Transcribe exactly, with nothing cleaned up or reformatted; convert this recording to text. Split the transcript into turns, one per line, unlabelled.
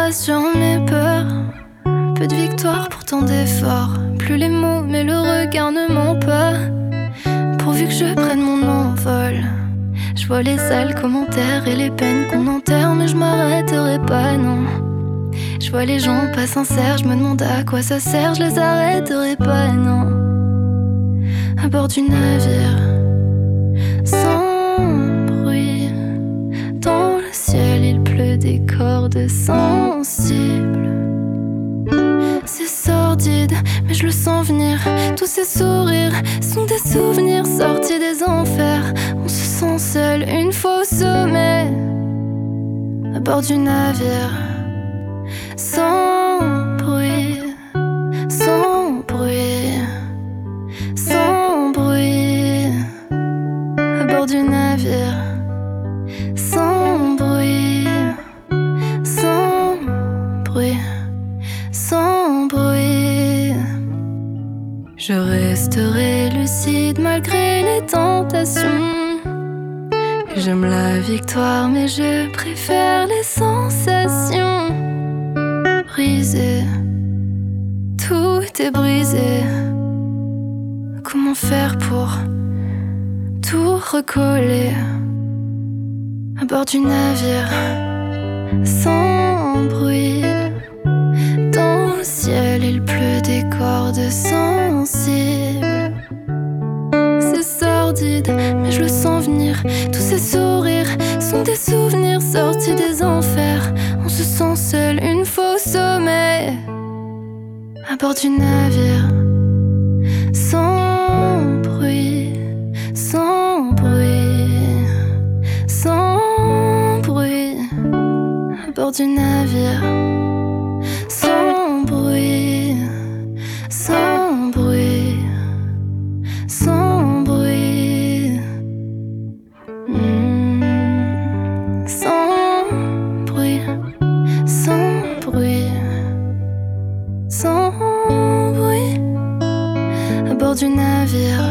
rassure mes peurs. Peu de victoires pour tant d'efforts. Plus les mots mais le regard ne ment pas. Pourvu que je prenne mon envol. Je vois les sales commentaires et les peines qu'on enterre, mais je m'arrêterai pas, non. Je vois les gens pas sincères, je me demande à quoi ça sert, je les arrêterai pas, non. À bord du navire, sans bruit, dans le ciel il pleut des cordes sensibles. C'est sordide, mais je le sens venir. Tous ces sourires sont des souvenirs sortis des enfers. On se sent seul une fois au sommet, à bord du navire, sans bruit, sans bruit, sans bruit, à bord du navire, sans bruit, sans bruit, sans bruit. Je resterai lucide malgré les tentations. J'aime la victoire mais je préfère les sensations. Brisé, tout est brisé. Comment faire pour tout recoller à bord du navire, sans bruit. Dans le ciel il pleut des cordes sensibles. C'est sordide mais je le sens venir. Tous ces sourires sont des souvenirs sortis des enfers. On se sent seul une fois au sommet, à bord du navire, sans bruit, sans bruit, sans bruit, à bord du navire, sans bruit, sans bruit, sans bruit, mmh. Sans bruit, sans bruit, sans bruit, à bord du navire.